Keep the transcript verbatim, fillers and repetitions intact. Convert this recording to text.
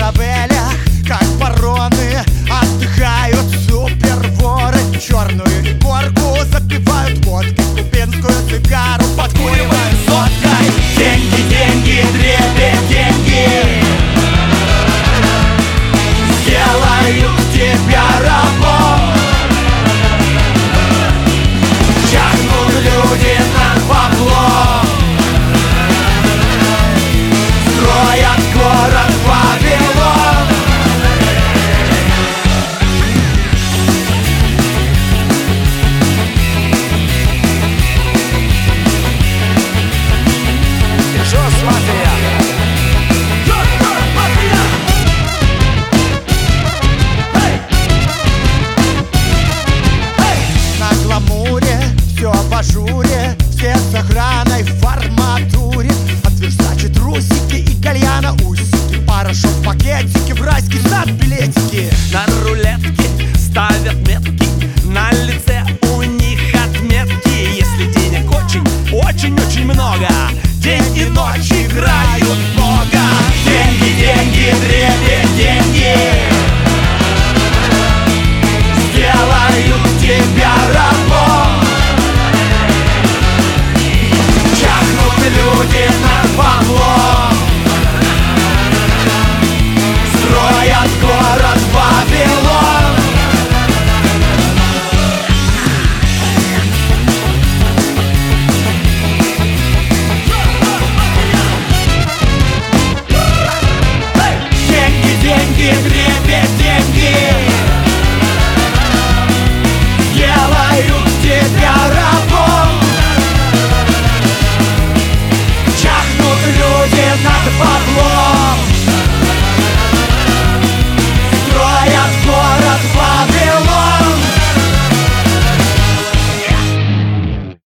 фавелях, как вороны, отдыхают суперворы. Черную горку запивают водкой, кубинскую сигару подкуривают соткой. Деньги, деньги, дребедень, деньги сделают тебя рабом. Чахнут люди на бабло, строят город Вавилон. Ты шо, смотря? На гламуре все в ажуре, все с охраной в форматуре. От Версачи трусики и кальяна усики, порошок пакетики, в райский сад билетики. На рулетке ставят метки, на лице у них отметки. Если денег очень, очень-очень много, день и ночь играют в Бога. Деньги, деньги, древние